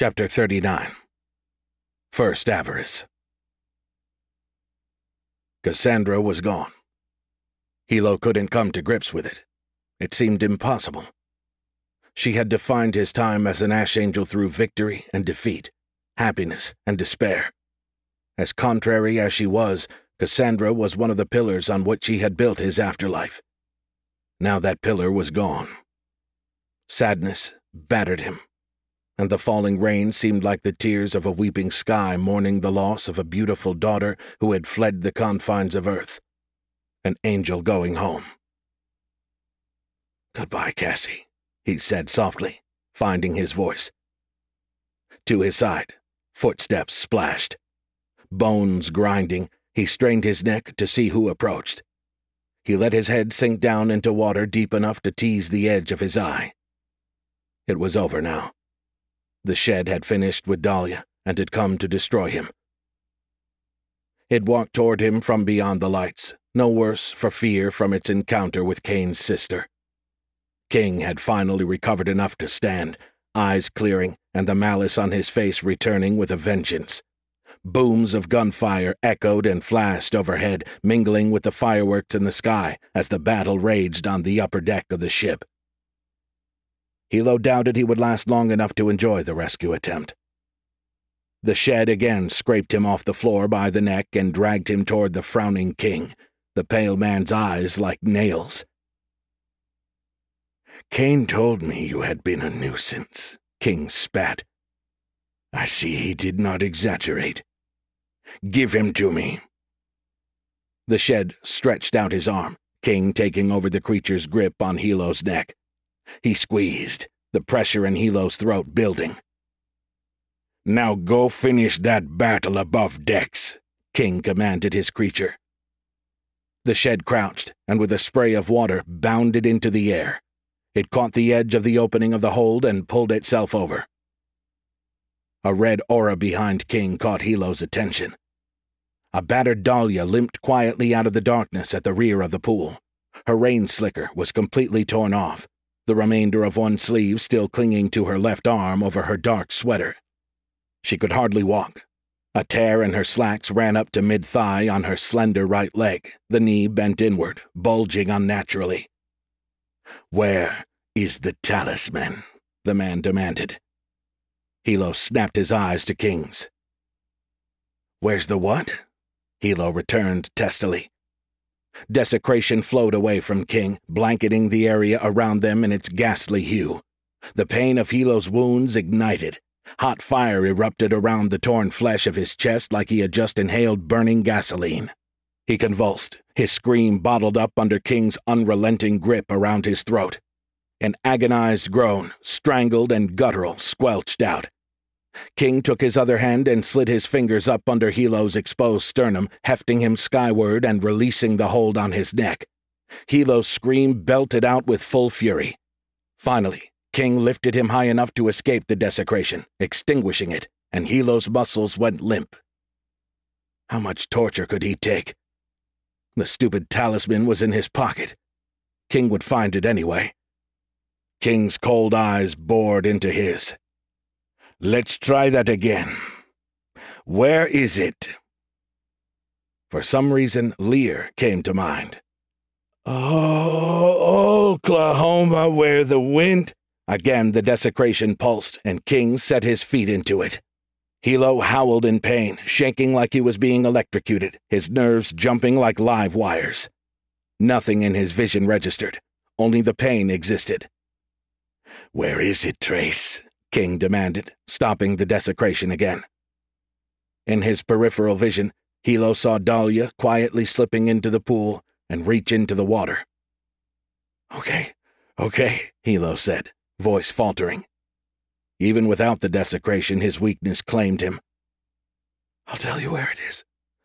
Chapter 39. First Avarice. Cassandra was gone. Hilo couldn't come to grips with it. It seemed impossible. She had defined his time as an ash angel through victory and defeat, happiness and despair. As contrary as she was, Cassandra was one of the pillars on which he had built his afterlife. Now that pillar was gone. Sadness battered him, and the falling rain seemed like the tears of a weeping sky mourning the loss of a beautiful daughter who had fled the confines of earth. An angel going home. "Goodbye, Cassie," he said softly, finding his voice. To his side, footsteps splashed. Bones grinding, he strained his neck to see who approached. He let his head sink down into water deep enough to tease the edge of his eye. It was over now. The shed had finished with Dahlia and had come to destroy him. It walked toward him from beyond the lights, no worse for fear from its encounter with Kane's sister. King had finally recovered enough to stand, eyes clearing and the malice on his face returning with a vengeance. Booms of gunfire echoed and flashed overhead, mingling with the fireworks in the sky as the battle raged on the upper deck of the ship. Hilo doubted he would last long enough to enjoy the rescue attempt. The shed again scraped him off the floor by the neck and dragged him toward the frowning King, the pale man's eyes like nails. "Kane told me you had been a nuisance," King spat. "I see he did not exaggerate. Give him to me." The shed stretched out his arm, King taking over the creature's grip on Hilo's neck. He squeezed, the pressure in Hilo's throat building. "Now go finish that battle above decks," King commanded his creature. The shed crouched, and with a spray of water bounded into the air. It caught the edge of the opening of the hold and pulled itself over. A red aura behind King caught Hilo's attention. A battered Dahlia limped quietly out of the darkness at the rear of the pool. Her rain slicker was completely torn off, the remainder of one sleeve still clinging to her left arm over her dark sweater. She could hardly walk. A tear in her slacks ran up to mid-thigh on her slender right leg, the knee bent inward, bulging unnaturally. "Where is the talisman?" the man demanded. Hilo snapped his eyes to King's. "Where's the what?" Hilo returned testily. Desecration flowed away from King, blanketing the area around them in its ghastly hue. The pain of Hilo's wounds ignited. Hot fire erupted around the torn flesh of his chest like he had just inhaled burning gasoline. He convulsed, his scream bottled up under King's unrelenting grip around his throat. An agonized groan, strangled and guttural, squelched out. King took his other hand and slid his fingers up under Hilo's exposed sternum, hefting him skyward and releasing the hold on his neck. Hilo's scream belted out with full fury. Finally, King lifted him high enough to escape the desecration, extinguishing it, and Hilo's muscles went limp. How much torture could he take? The stupid talisman was in his pocket. King would find it anyway. King's cold eyes bored into his. "Let's try that again. Where is it?" For some reason, Lear came to mind. "Oh, Oklahoma, where the wind—" Again the desecration pulsed, and King set his feet into it. Hilo howled in pain, shaking like he was being electrocuted, his nerves jumping like live wires. Nothing in his vision registered. Only the pain existed. "Where is it, Trace?" King demanded, stopping the desecration again. In his peripheral vision, Hilo saw Dahlia quietly slipping into the pool and reach into the water. Okay, Hilo said, voice faltering. Even without the desecration, his weakness claimed him. "I'll tell you where it is.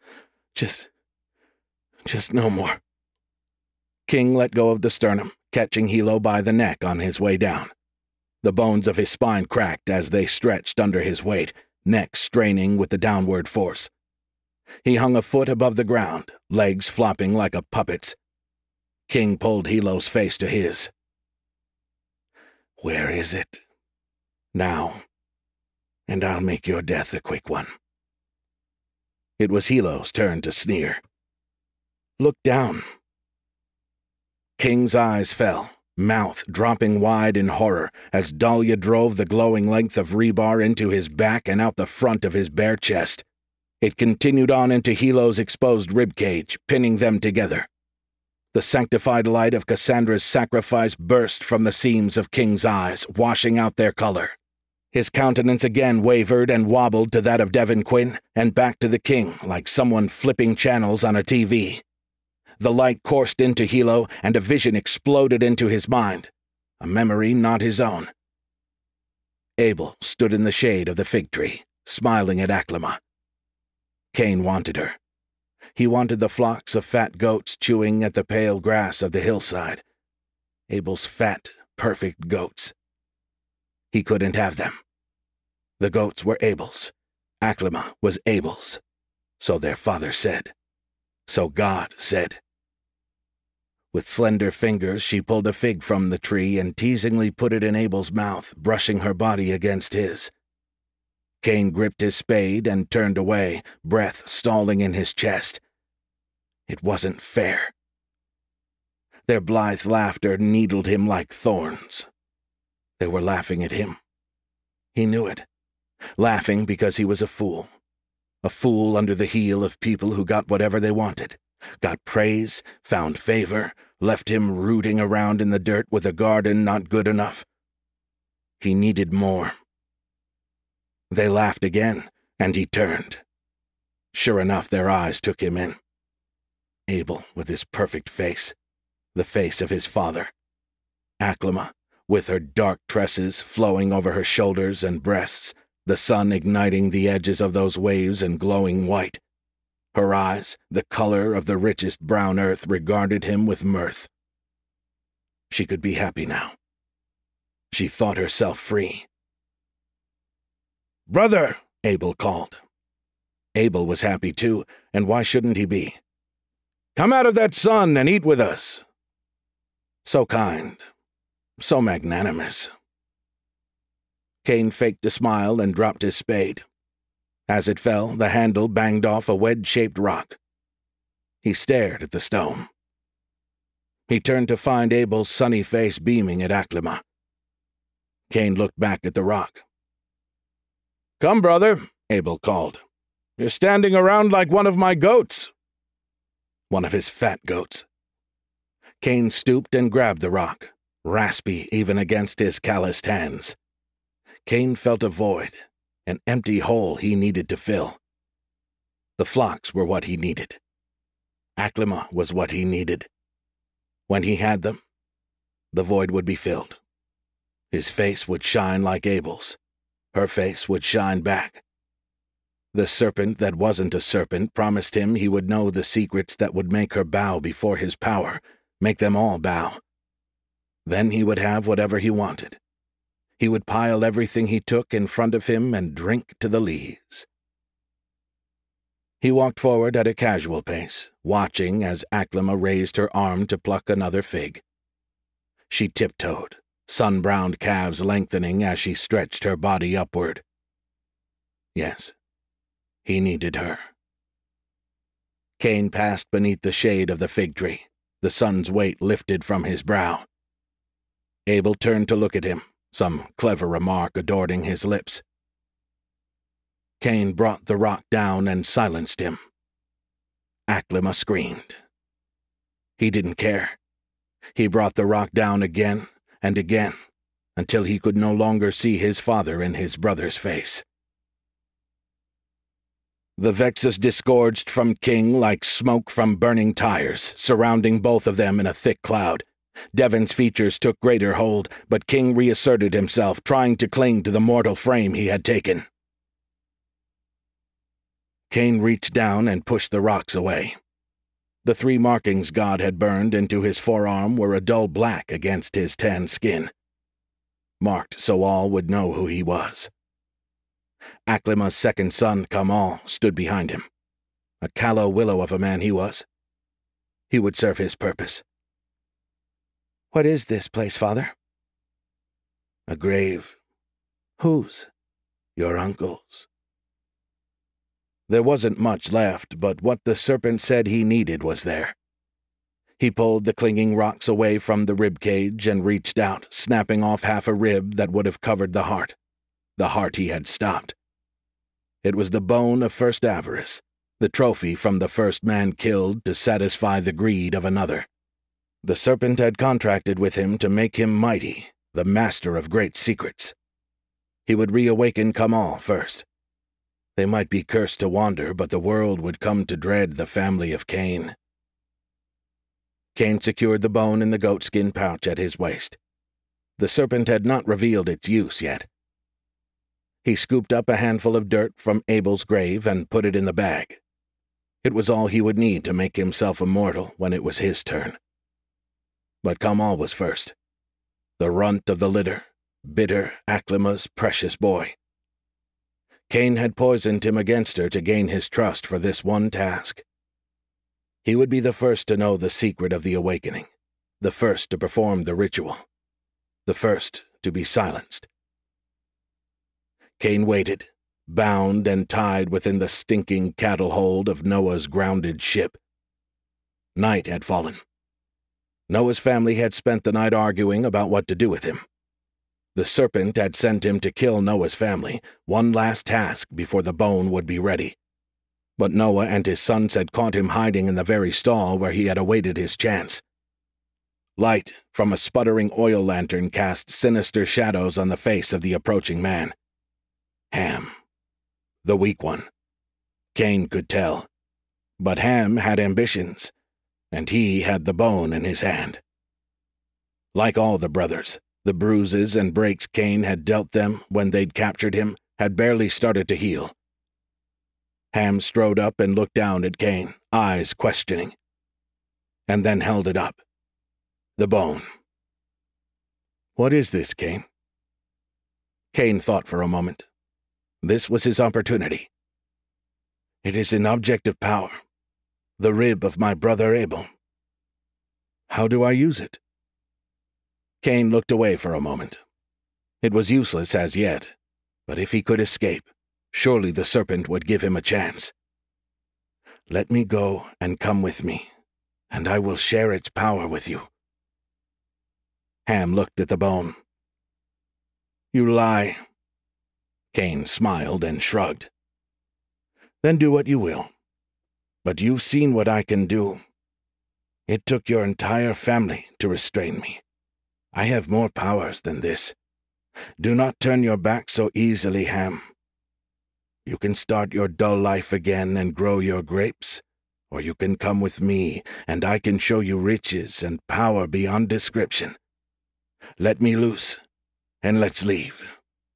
Just no more." King let go of the sternum, catching Hilo by the neck on his way down. The bones of his spine cracked as they stretched under his weight, neck straining with the downward force. He hung a foot above the ground, legs flopping like a puppet's. King pulled Hilo's face to his. "Where is it?" "Now." and I'll make your death a quick one." It was Helo's turn to sneer. "Look down." King's eyes fell, mouth dropping wide in horror as Dahlia drove the glowing length of rebar into his back and out the front of his bare chest. It continued on into Helo's exposed ribcage, pinning them together. The sanctified light of Cassandra's sacrifice burst from the seams of King's eyes, washing out their color. His countenance again wavered and wobbled to that of Devon Quinn, and back to the king like someone flipping channels on a TV. The light coursed into Helo, and a vision exploded into his mind, a memory not his own. Abel stood in the shade of the fig tree, smiling at Aklimah. Cain wanted her. He wanted the flocks of fat goats chewing at the pale grass of the hillside. Abel's fat, perfect goats. He couldn't have them. The goats were Abel's. Aklimah was Abel's. So their father said. So God said. With slender fingers, she pulled a fig from the tree and teasingly put it in Abel's mouth, brushing her body against his. Cain gripped his spade and turned away, breath stalling in his chest. It wasn't fair. Their blithe laughter needled him like thorns. They were laughing at him. He knew it. Laughing because he was a fool. A fool under the heel of people who got whatever they wanted. Got praise, found favor, left him rooting around in the dirt with a garden not good enough. He needed more. They laughed again, and he turned. Sure enough, their eyes took him in. Abel with his perfect face, the face of his father. Aklimah, with her dark tresses flowing over her shoulders and breasts, the sun igniting the edges of those waves and glowing white. Her eyes, the color of the richest brown earth, regarded him with mirth. She could be happy now. She thought herself free. "Brother!" Abel called. Abel was happy too, and why shouldn't he be? "Come out of that sun and eat with us." So kind, so magnanimous. Cain faked a smile and dropped his spade. As it fell, the handle banged off a wedge-shaped rock. He stared at the stone. He turned to find Abel's sunny face beaming at Aklimah. Cain looked back at the rock. "Come, brother," Abel called. "You're standing around like one of my goats." One of his fat goats. Cain stooped and grabbed the rock, raspy even against his calloused hands. Cain felt a void, an empty hole he needed to fill. The flocks were what he needed. Aklimah was what he needed. When he had them, the void would be filled. His face would shine like Abel's. Her face would shine back. The serpent that wasn't a serpent promised him he would know the secrets that would make her bow before his power, make them all bow. Then he would have whatever he wanted. He would pile everything he took in front of him and drink to the lees. He walked forward at a casual pace, watching as Aklimah raised her arm to pluck another fig. She tiptoed, sun-browned calves lengthening as she stretched her body upward. Yes, he needed her. Cain passed beneath the shade of the fig tree, the sun's weight lifted from his brow. Abel turned to look at him, some clever remark adorning his lips. Cain brought the rock down and silenced him. Aklimah screamed. He didn't care. He brought the rock down again and again, until he could no longer see his father in his brother's face. The Vexus disgorged from King like smoke from burning tires, surrounding both of them in a thick cloud. Devon's features took greater hold, but King reasserted himself, trying to cling to the mortal frame he had taken. Cain reached down and pushed the rocks away. The 3 markings God had burned into his forearm were a dull black against his tan skin, marked so all would know who he was. Aklimah's second son, Kamal, stood behind him. A callow willow of a man he was. He would serve his purpose. "What is this place, father?" "A grave." "Whose?" your uncle's." There wasn't much left, but what the serpent said he needed was there. He pulled the clinging rocks away from the rib cage and reached out, snapping off half a rib that would have covered the heart he had stopped. It was the bone of first avarice, the trophy from the first man killed to satisfy the greed of another. The serpent had contracted with him to make him mighty, the master of great secrets. He would reawaken Kamal first. They might be cursed to wander, but the world would come to dread the family of Cain. Cain secured the bone in the goatskin pouch at his waist. The serpent had not revealed its use yet. He scooped up a handful of dirt from Abel's grave and put it in the bag. It was all he would need to make himself immortal when it was his turn. But Kamal was first. The runt of the litter, bitter Aklima's precious boy. Cain had poisoned him against her to gain his trust for this one task. He would be the first to know the secret of the awakening, the first to perform the ritual, the first to be silenced. Cain waited, bound and tied within the stinking cattle hold of Noah's grounded ship. Night had fallen. Noah's family had spent the night arguing about what to do with him. The serpent had sent him to kill Noah's family, one last task before the bone would be ready. But Noah and his sons had caught him hiding in the very stall where he had awaited his chance. Light from a sputtering oil lantern cast sinister shadows on the face of the approaching man. Ham. The weak one. Cain could tell. But Ham had ambitions, and he had the bone in his hand. Like all the brothers, the bruises and breaks Cain had dealt them when they'd captured him had barely started to heal. Ham strode up and looked down at Cain, eyes questioning, and then held it up. The bone. "What is this, Cain?" Cain thought for a moment. This was his opportunity. "It is an object of power, the rib of my brother Abel." "How do I use it?" Cain looked away for a moment. It was useless as yet, but if he could escape, surely the serpent would give him a chance. "Let me go and come with me, and I will share its power with you." Ham looked at the bone. "You lie." Cain smiled and shrugged. "Then do what you will. But you've seen what I can do. It took your entire family to restrain me. I have more powers than this. Do not turn your back so easily, Ham. You can start your dull life again and grow your grapes, or you can come with me, and I can show you riches and power beyond description. Let me loose, and let's leave."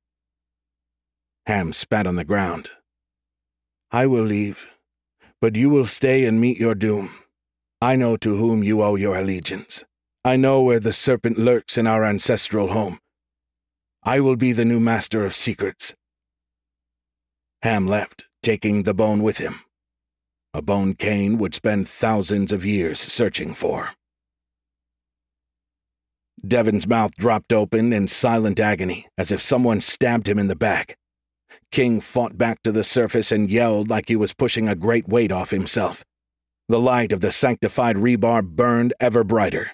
Ham spat on the ground. "I will leave, but you will stay and meet your doom. I know to whom you owe your allegiance. I know where the serpent lurks in our ancestral home. I will be the new master of secrets." Ham left, taking the bone with him. A bone Cain would spend thousands of years searching for. Devon's mouth dropped open in silent agony, as if someone stabbed him in the back. King fought back to the surface and yelled like he was pushing a great weight off himself. The light of the sanctified rebar burned ever brighter.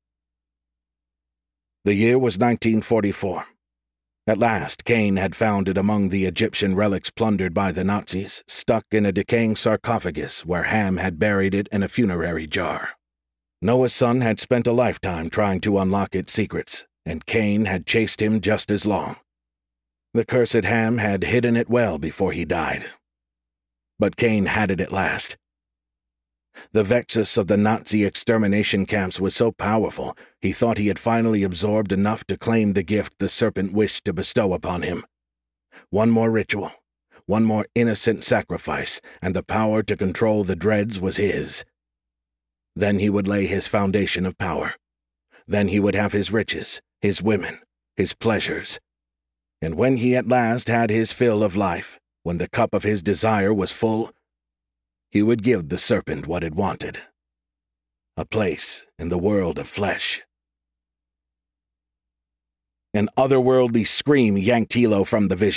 The year was 1944. At last, Cain had found it among the Egyptian relics plundered by the Nazis, stuck in a decaying sarcophagus where Ham had buried it in a funerary jar. Noah's son had spent a lifetime trying to unlock its secrets, and Cain had chased him just as long. The cursed Ham had hidden it well before he died. But Cain had it at last. The Vexus of the Nazi extermination camps was so powerful, he thought he had finally absorbed enough to claim the gift the serpent wished to bestow upon him. One more ritual, one more innocent sacrifice, and the power to control the dreads was his. Then he would lay his foundation of power. Then he would have his riches, his women, his pleasures. And when he at last had his fill of life, when the cup of his desire was full, he would give the serpent what it wanted. A place in the world of flesh. An otherworldly scream yanked Hilo from the vision,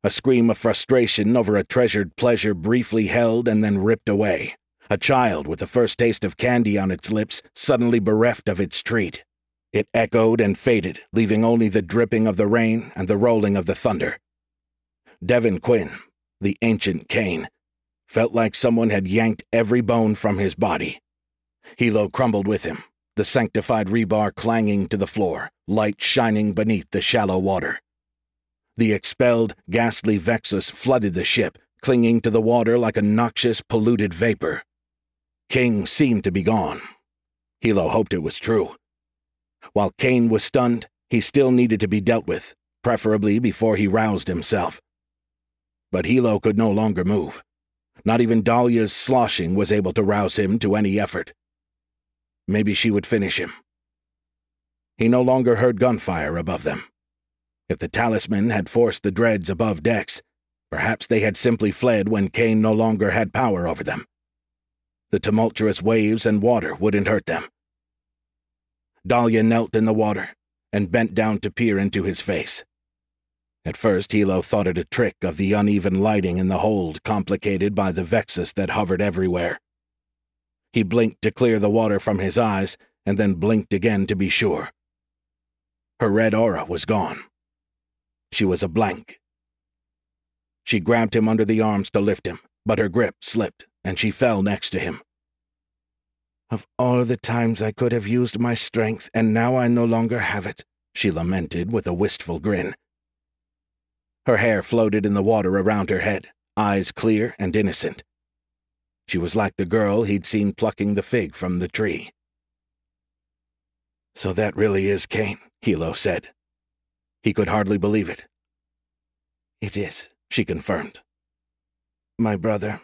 A scream of frustration over a treasured pleasure briefly held and then ripped away. A child with the first taste of candy on its lips, suddenly bereft of its treat. It echoed and faded, leaving only the dripping of the rain and the rolling of the thunder. Devin Quinn, the ancient Cain, felt like someone had yanked every bone from his body. Hilo crumbled with him, the sanctified rebar clanging to the floor, light shining beneath the shallow water. The expelled, ghastly Vexus flooded the ship, clinging to the water like a noxious, polluted vapor. King seemed to be gone. Hilo hoped it was true. While Cain was stunned, he still needed to be dealt with, preferably before he roused himself. But Hilo could no longer move. Not even Dahlia's sloshing was able to rouse him to any effort. Maybe she would finish him. He no longer heard gunfire above them. If the talisman had forced the dreads above decks, perhaps they had simply fled when Cain no longer had power over them. The tumultuous waves and water wouldn't hurt them. Dahlia knelt in the water and bent down to peer into his face. At first, Hilo thought it a trick of the uneven lighting in the hold, complicated by the Vexus that hovered everywhere. He blinked to clear the water from his eyes, and then blinked again to be sure. Her red aura was gone. She was a blank. She grabbed him under the arms to lift him, but her grip slipped, and she fell next to him. "Of all the times I could have used my strength, and now I no longer have it," she lamented with a wistful grin. Her hair floated in the water around her head, eyes clear and innocent. She was like the girl he'd seen plucking the fig from the tree. "So that really is Cain," Hilo said. He could hardly believe it. "It is," she confirmed. "My brother."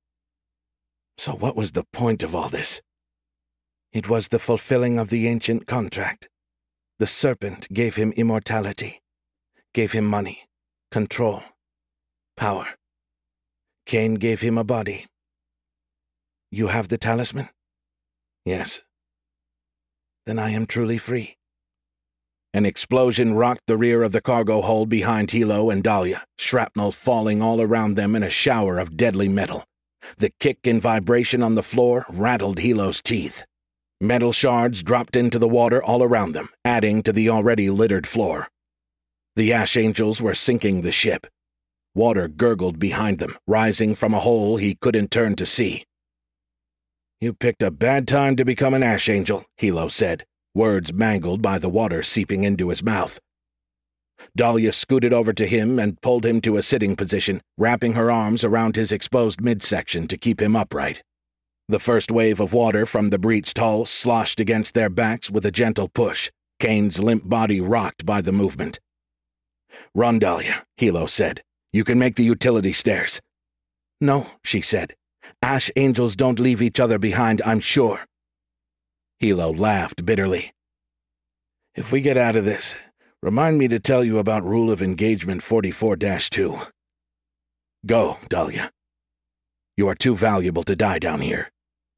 So what was the point of all this? It was the fulfilling of the ancient contract. The serpent gave him immortality, gave him money, control, power. Cain gave him a body. "You have the talisman?" "Yes." "Then I am truly free." An explosion rocked the rear of the cargo hold behind Hilo and Dahlia, shrapnel falling all around them in a shower of deadly metal. The kick and vibration on the floor rattled Hilo's teeth. Metal shards dropped into the water all around them, adding to the already littered floor. The Ash Angels were sinking the ship. Water gurgled behind them, rising from a hole he couldn't turn to see. "You picked a bad time to become an Ash Angel," Hilo said, words mangled by the water seeping into his mouth. Dahlia scooted over to him and pulled him to a sitting position, wrapping her arms around his exposed midsection to keep him upright. The first wave of water from the breached hull sloshed against their backs with a gentle push, Cain's limp body rocked by the movement. "Run, Dahlia," Hilo said. "You can make the utility stairs." "No," she said. "Ash Angels don't leave each other behind, I'm sure." Hilo laughed bitterly. "If we get out of this, remind me to tell you about Rule of Engagement 44-2. Go, Dahlia. You are too valuable to die down here."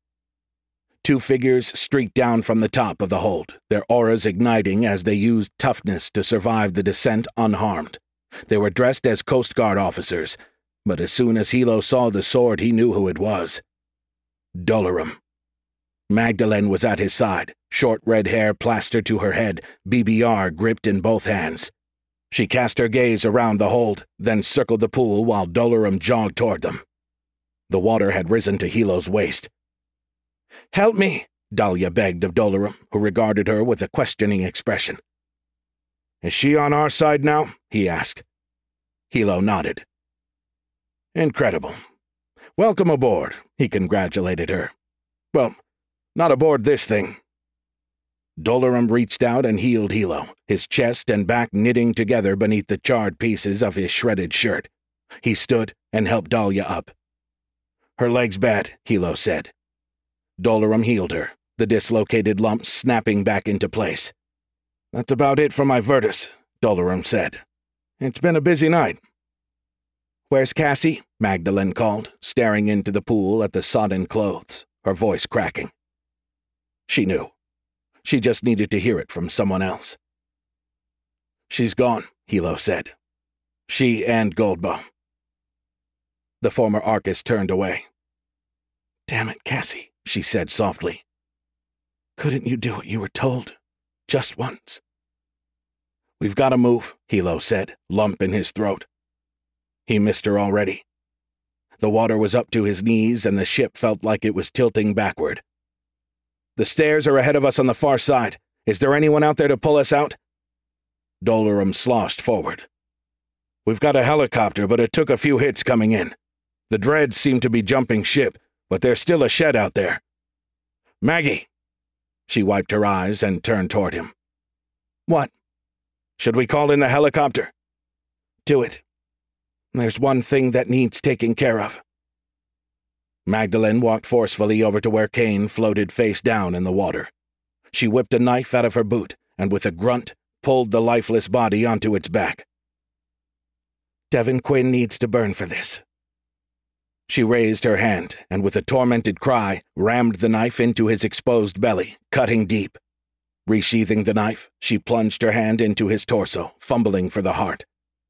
Two figures streaked down from the top of the hold, their auras igniting as they used toughness to survive the descent unharmed. They were dressed as Coast Guard officers, but as soon as Hilo saw the sword, he knew who it was. Dolorum. Magdalene was at his side, short red hair plastered to her head, BBR gripped in both hands. She cast her gaze around the hold, then circled the pool while Dolorum jogged toward them. The water had risen to Hilo's waist. "Help me," Dahlia begged of Dolorum, who regarded her with a questioning expression. "Is she on our side now?" he asked. Hilo nodded. "Incredible. Welcome aboard," he congratulated her. "Well, not aboard this thing." Dolorum reached out and healed Hilo, his chest and back knitting together beneath the charred pieces of his shredded shirt. He stood and helped Dahlia up. "Her leg's bad," Hilo said. Dolorum healed her, the dislocated lump snapping back into place. "That's about it for my Virtus," Dolorum said. "It's been a busy night." "Where's Cassie?" Magdalene called, staring into the pool at the sodden clothes, her voice cracking. She knew. She just needed to hear it from someone else. "She's gone," Hilo said. She and Goldbow. The former Arcus turned away. "Damn it, Cassie," she said softly. "Couldn't you do what you were told? Just once?" "We've got to move," Hilo said, lump in his throat. He missed her already. The water was up to his knees and the ship felt like it was tilting backward. "The stairs are ahead of us on the far side. Is there anyone out there to pull us out?" Dolorum sloshed forward. "We've got a helicopter, but it took a few hits coming in. The dreads seem to be jumping ship, but there's still a shed out there. Maggie!" She wiped her eyes and turned toward him. "What?" "Should we call in the helicopter?" "Do it. There's one thing that needs taking care of." Magdalene walked forcefully over to where Kane floated face down in the water. She whipped a knife out of her boot and with a grunt pulled the lifeless body onto its back. "Devin Quinn needs to burn for this." She raised her hand and with a tormented cry rammed the knife into his exposed belly, cutting deep. Resheathing the knife, she plunged her hand into his torso, fumbling for the heart.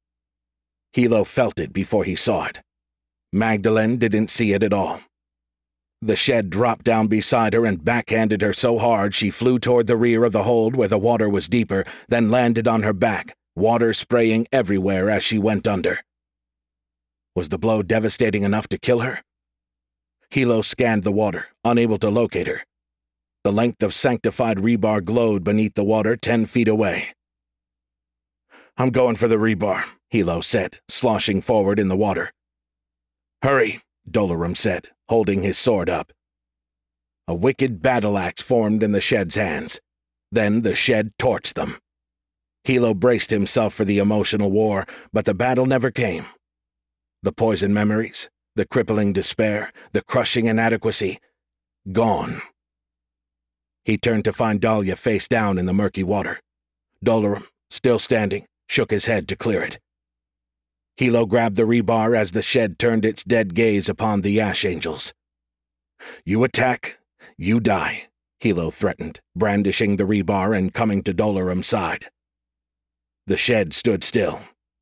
Hilo felt it before he saw it. Magdalene didn't see it at all. The shed dropped down beside her and backhanded her so hard she flew toward the rear of the hold where the water was deeper, then landed on her back, water spraying everywhere as she went under. Was the blow devastating enough to kill her? Hilo scanned the water, unable to locate her. The length of sanctified rebar glowed beneath the water 10 feet away. "I'm going for the rebar," Hilo said, sloshing forward in the water. "Hurry," Dolorum said, holding his sword up. A wicked battle axe formed in the shed's hands. Then the shed torched them. Hilo braced himself for the emotional war, but the battle never came. The poison memories, the crippling despair, the crushing inadequacy, gone. He turned to find Dahlia face down in the murky water. Dolorum, still standing, shook his head to clear it. Hilo grabbed the rebar as the shed turned its dead gaze upon the Ash Angels. "You attack, you die," Hilo threatened, brandishing the rebar and coming to Dolorum's side. The shed stood still.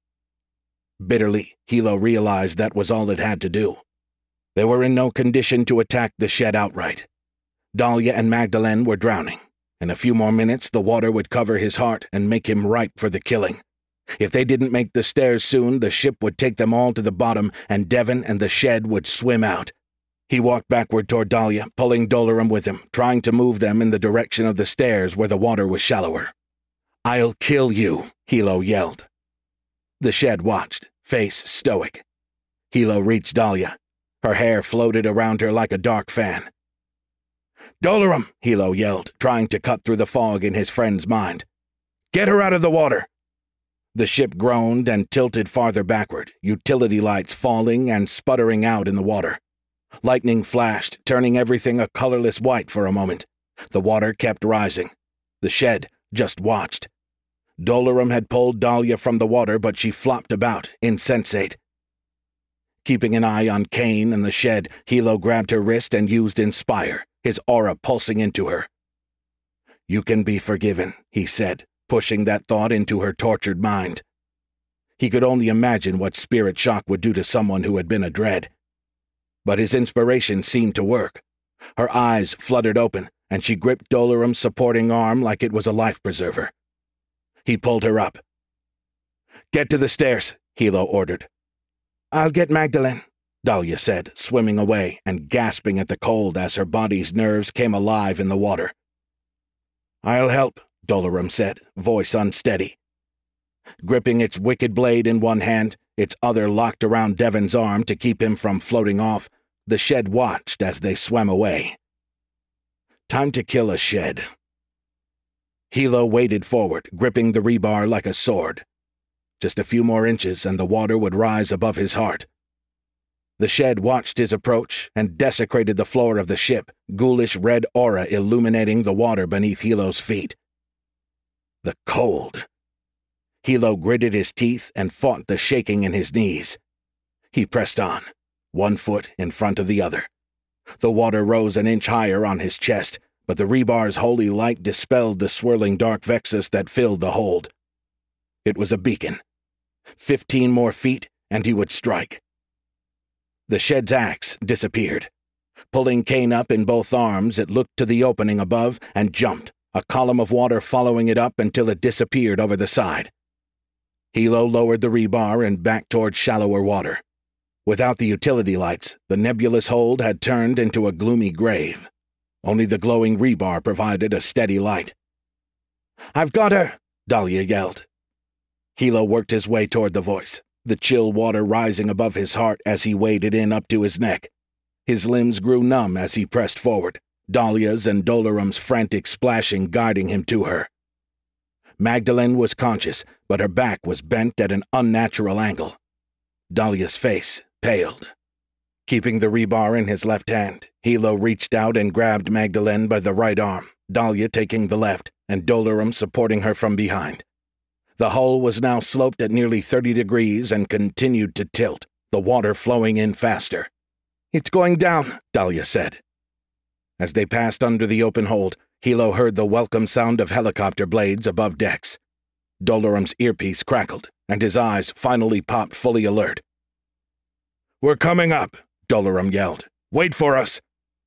Bitterly, Hilo realized that was all it had to do. They were in no condition to attack the shed outright. Dahlia and Magdalene were drowning. In a few more minutes, the water would cover his heart and make him ripe for the killing. If they didn't make the stairs soon, the ship would take them all to the bottom, and Devin and the shed would swim out. He walked backward toward Dahlia, pulling Dolorum with him, trying to move them in the direction of the stairs where the water was shallower. "I'll kill you," Hilo yelled. The shed watched, face stoic. Hilo reached Dahlia. Her hair floated around her like a dark fan. "Dolorum!" Hilo yelled, trying to cut through the fog in his friend's mind. "Get her out of the water!" The ship groaned and tilted farther backward, utility lights falling and sputtering out in the water. Lightning flashed, turning everything a colorless white for a moment. The water kept rising. The shed just watched. Dolorum had pulled Dahlia from the water, but she flopped about, insensate. Keeping an eye on Kane and the shed, Hilo grabbed her wrist and used Inspire, his aura pulsing into her. "You can be forgiven," he said, pushing that thought into her tortured mind. He could only imagine what spirit shock would do to someone who had been a dread. But his inspiration seemed to work. Her eyes fluttered open, and she gripped Dolorum's supporting arm like it was a life preserver. He pulled her up. "Get to the stairs," Hilo ordered. "I'll get Magdalene," Dahlia said, swimming away and gasping at the cold as her body's nerves came alive in the water. "I'll help," Dolorum said, voice unsteady. Gripping its wicked blade in one hand, its other locked around Devin's arm to keep him from floating off, the shed watched as they swam away. Time to kill a shed. Hilo waded forward, gripping the rebar like a sword. Just a few more inches and the water would rise above his heart. The shed watched his approach and desecrated the floor of the ship, ghoulish red aura illuminating the water beneath Hilo's feet. The cold. Hilo gritted his teeth and fought the shaking in his knees. He pressed on, one foot in front of the other. The water rose an inch higher on his chest, but the rebar's holy light dispelled the swirling dark vexus that filled the hold. It was a beacon. 15 more feet, and he would strike. The shed's axe disappeared. Pulling Kane up in both arms, it looked to the opening above and jumped, a column of water following it up until it disappeared over the side. Hilo lowered the rebar and backed toward shallower water. Without the utility lights, the nebulous hold had turned into a gloomy grave. Only the glowing rebar provided a steady light. "I've got her!" Dahlia yelled. Hilo worked his way toward the voice, the chill water rising above his heart as he waded in up to his neck. His limbs grew numb as he pressed forward, Dahlia's and Dolorum's frantic splashing guiding him to her. Magdalene was conscious, but her back was bent at an unnatural angle. Dahlia's face paled. Keeping the rebar in his left hand, Hilo reached out and grabbed Magdalene by the right arm, Dahlia taking the left, and Dolorum supporting her from behind. The hull was now sloped at nearly 30 degrees and continued to tilt, the water flowing in faster. "It's going down," Dahlia said. As they passed under the open hold, Hilo heard the welcome sound of helicopter blades above decks. Dolorum's earpiece crackled, and his eyes finally popped fully alert. "We're coming up," Dolorum yelled. "Wait for us."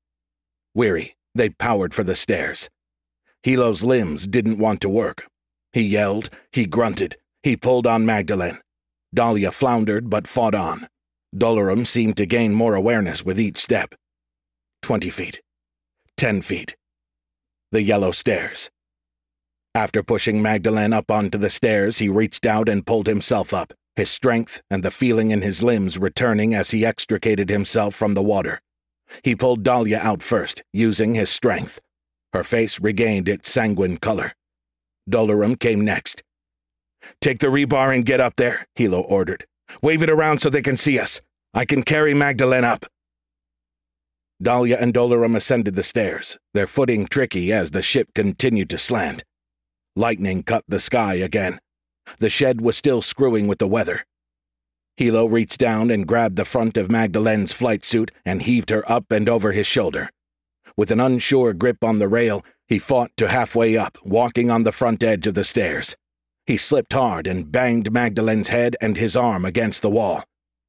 Weary, they powered for the stairs. Hilo's limbs didn't want to work. He yelled, he grunted, he pulled on Magdalene. Dahlia floundered but fought on. Dolorum seemed to gain more awareness with each step. 20 feet. 10 feet. The yellow stairs. After pushing Magdalene up onto the stairs, he reached out and pulled himself up, his strength and the feeling in his limbs returning as he extricated himself from the water. He pulled Dahlia out first, using his strength. Her face regained its sanguine color. Dolorum came next. "Take the rebar and get up there," Hilo ordered. "Wave it around so they can see us. I can carry Magdalene up." Dahlia and Dolorum ascended the stairs, their footing tricky as the ship continued to slant. Lightning cut the sky again. The shed was still screwing with the weather. Hilo reached down and grabbed the front of Magdalene's flight suit and heaved her up and over his shoulder. With an unsure grip on the rail, he fought to halfway up, walking on the front edge of the stairs. He slipped hard and banged Magdalene's head and his arm against the wall.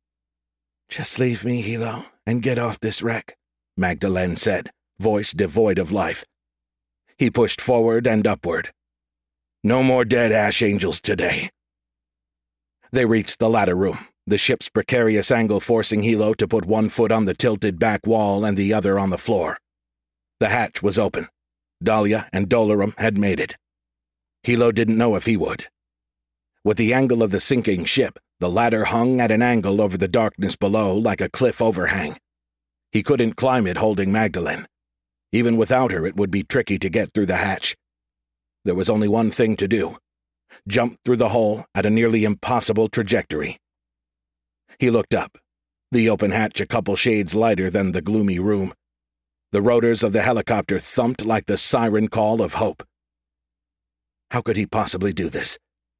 "Just leave me, Hilo, and get off this wreck," Magdalene said, voice devoid of life. He pushed forward and upward. "No more dead ash angels today." They reached the ladder room, the ship's precarious angle forcing Hilo to put one foot on the tilted back wall and the other on the floor. The hatch was open. Dahlia and Dolorum had made it. Hilo didn't know if he would. With the angle of the sinking ship, the ladder hung at an angle over the darkness below like a cliff overhang. He couldn't climb it holding Magdalene. Even without her, it would be tricky to get through the hatch. There was only one thing to do: jump through the hole at a nearly impossible trajectory. He looked up, the open hatch a couple shades lighter than the gloomy room. The rotors of the helicopter thumped like the siren call of hope. How could he possibly do this?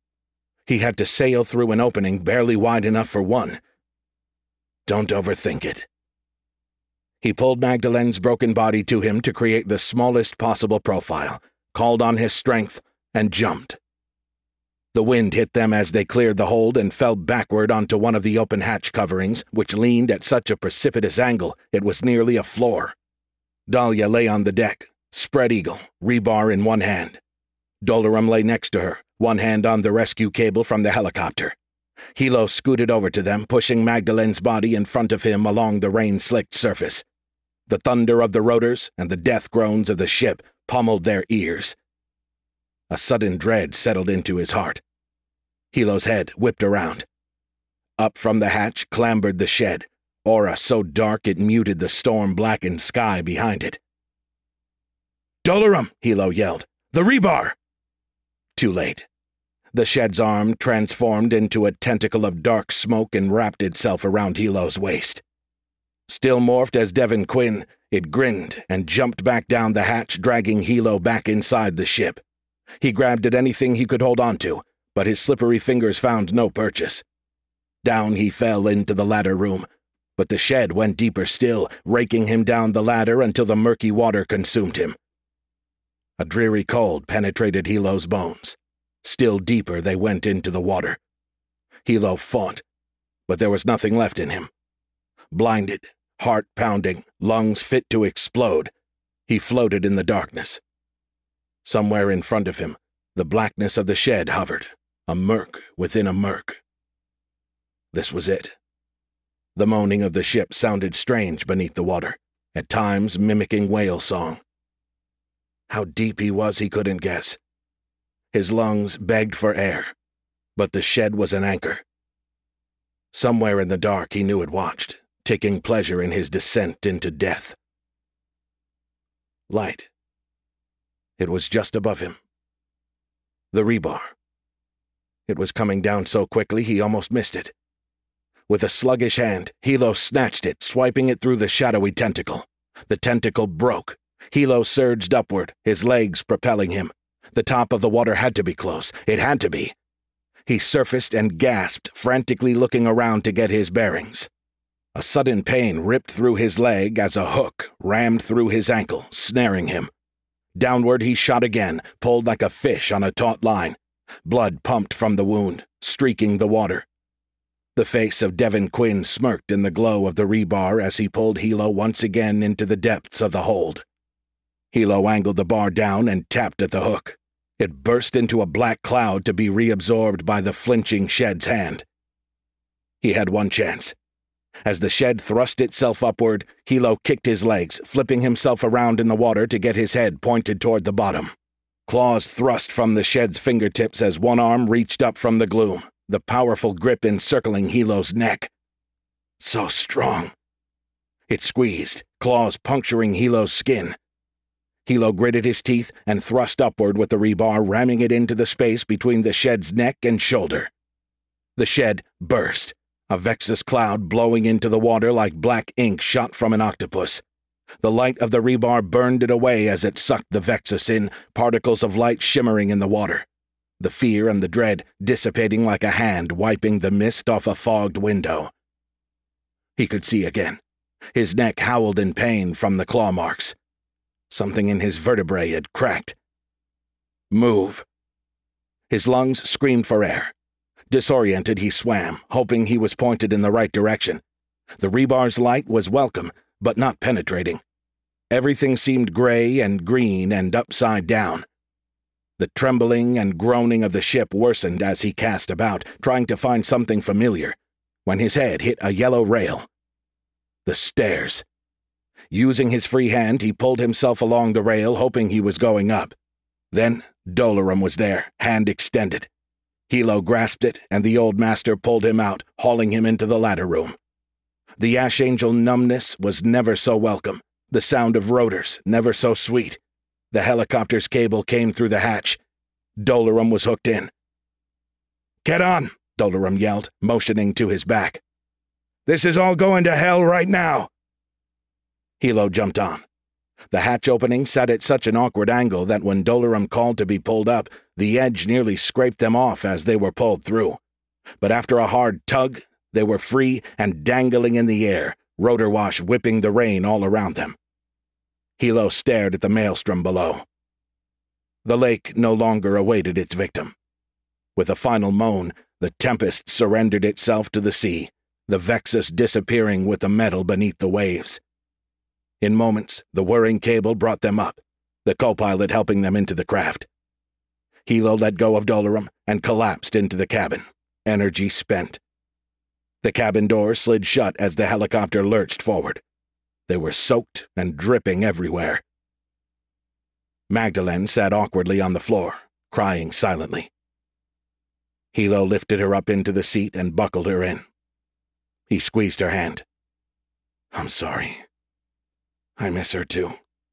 He had to sail through an opening barely wide enough for one. Don't overthink it. He pulled Magdalene's broken body to him to create the smallest possible profile, called on his strength, and jumped. The wind hit them as they cleared the hold and fell backward onto one of the open hatch coverings, which leaned at such a precipitous angle it was nearly a floor. Dahlia lay on the deck, spread eagle, rebar in one hand. Dolorum lay next to her, one hand on the rescue cable from the helicopter. Hilo scooted over to them, pushing Magdalene's body in front of him along the rain-slicked surface. The thunder of the rotors and the death groans of the ship pummeled their ears. A sudden dread settled into his heart. Hilo's head whipped around. Up from the hatch clambered the shed, aura so dark it muted the storm-blackened sky behind it. "Dolorum!" Hilo yelled. "The rebar!" Too late. The shed's arm transformed into a tentacle of dark smoke and wrapped itself around Hilo's waist. Still morphed as Devin Quinn, it grinned and jumped back down the hatch, dragging Hilo back inside the ship. He grabbed at anything he could hold on to, but his slippery fingers found no purchase. Down he fell into the ladder room, but the shed went deeper still, raking him down the ladder until the murky water consumed him. A dreary cold penetrated Hilo's bones. Still deeper they went into the water. Hilo fought, but there was nothing left in him. Blinded, heart pounding, lungs fit to explode, he floated in the darkness. Somewhere in front of him, the blackness of the shed hovered, a murk within a murk. This was it. The moaning of the ship sounded strange beneath the water, at times mimicking whale song. How deep he was he couldn't guess. His lungs begged for air, but the shed was an anchor. Somewhere in the dark he knew it watched, taking pleasure in his descent into death. Light. It was just above him. The rebar. It was coming down so quickly he almost missed it. With a sluggish hand, Hilo snatched it, swiping it through the shadowy tentacle. The tentacle broke. Hilo surged upward, his legs propelling him. The top of the water had to be close. It had to be. He surfaced and gasped, frantically looking around to get his bearings. A sudden pain ripped through his leg as a hook rammed through his ankle, snaring him. Downward he shot again, pulled like a fish on a taut line. Blood pumped from the wound, streaking the water. The face of Devon Quinn smirked in the glow of the rebar as he pulled Hilo once again into the depths of the hold. Hilo angled the bar down and tapped at the hook. It burst into a black cloud to be reabsorbed by the flinching shed's hand. He had one chance. As the shed thrust itself upward, Hilo kicked his legs, flipping himself around in the water to get his head pointed toward the bottom. Claws thrust from the shed's fingertips as one arm reached up from the gloom, the powerful grip encircling Hilo's neck. So strong. It squeezed, claws puncturing Hilo's skin. Hilo gritted his teeth and thrust upward with the rebar, ramming it into the space between the shed's neck and shoulder. The shed burst, a Vexus cloud blowing into the water like black ink shot from an octopus. The light of the rebar burned it away as it sucked the Vexus in, particles of light shimmering in the water. The fear and the dread dissipating like a hand wiping the mist off a fogged window. He could see again. His neck howled in pain from the claw marks. Something in his vertebrae had cracked. Move. His lungs screamed for air. Disoriented, he swam, hoping he was pointed in the right direction. The rebar's light was welcome, but not penetrating. Everything seemed gray and green and upside down. The trembling and groaning of the ship worsened as he cast about, trying to find something familiar, when his head hit a yellow rail. The stairs. Using his free hand, he pulled himself along the rail, hoping he was going up. Then Dolorum was there, hand extended. Hilo grasped it, and the old master pulled him out, hauling him into the ladder room. The Ash Angel numbness was never so welcome, the sound of rotors never so sweet. The helicopter's cable came through the hatch. Dolorum was hooked in. "Get on," Dolorum yelled, motioning to his back. "This is all going to hell right now." Hilo jumped on. The hatch opening sat at such an awkward angle that when Dolorum called to be pulled up, the edge nearly scraped them off as they were pulled through. But after a hard tug, they were free and dangling in the air, rotor wash whipping the rain all around them. Hilo stared at the maelstrom below. The lake no longer awaited its victim. With a final moan, the tempest surrendered itself to the sea, the Vexus disappearing with the metal beneath the waves. In moments, the whirring cable brought them up, the co-pilot helping them into the craft. Hilo let go of Dolorum and collapsed into the cabin, energy spent. The cabin door slid shut as the helicopter lurched forward. They were soaked and dripping everywhere. Magdalene sat awkwardly on the floor, crying silently. Hilo lifted her up into the seat and buckled her in. He squeezed her hand. "I'm sorry. I miss her too."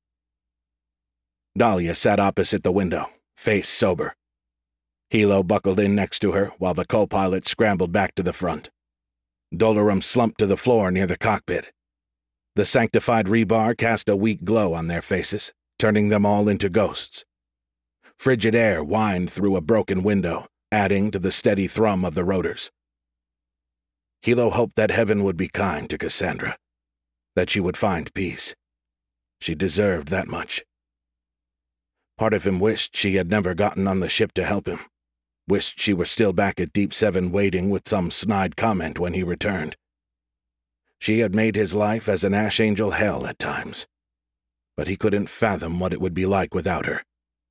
Dahlia sat opposite the window, face sober. Hilo buckled in next to her while the co-pilot scrambled back to the front. Dolorum slumped to the floor near the cockpit. The sanctified rebar cast a weak glow on their faces, turning them all into ghosts. Frigid air whined through a broken window, adding to the steady thrum of the rotors. Hilo hoped that heaven would be kind to Cassandra, that she would find peace. She deserved that much. Part of him wished she had never gotten on the ship to help him. Wished she were still back at Deep 7 waiting with some snide comment when he returned. She had made his life as an Ash Angel hell at times, but he couldn't fathom what it would be like without her.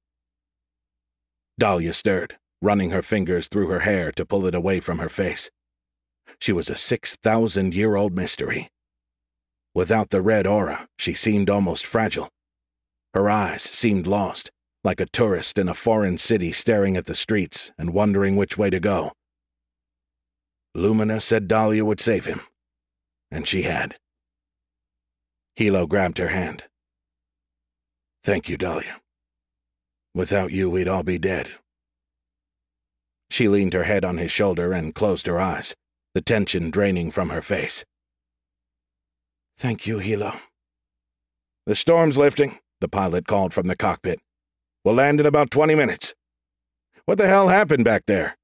Dahlia stirred, running her fingers through her hair to pull it away from her face. She was a 6,000-year-old mystery. Without the red aura, she seemed almost fragile. Her eyes seemed lost, like a tourist in a foreign city staring at the streets and wondering which way to go. Lumina said Dahlia would save him, and she had. Hilo grabbed her hand. "Thank you, Dahlia. Without you, we'd all be dead." She leaned her head on his shoulder and closed her eyes, the tension draining from her face. "Thank you, Hilo." "The storm's lifting," the pilot called from the cockpit. "We'll land in about 20 minutes. What the hell happened back there?"